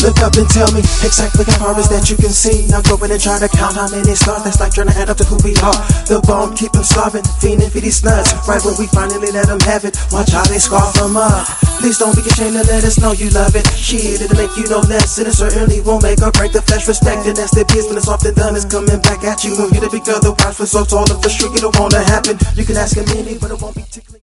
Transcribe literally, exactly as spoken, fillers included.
Look up and tell me exactly how far is that you can see. Now go in and try to count how many stars. That's like trying to add up to who we are. The bone keep them starving, fiending for these nuts. Right when we finally let them have it, watch how they scarf them up. Please don't be ashamed to let us know you love it. Shit, it'll make you no less, and it certainly won't make or break the flesh. Respect and that's the piece when it's often done. It's coming back at you. When you get a big other watch for so tall of the street, it don't wanna happen. You can ask him any, but it won't be tickling.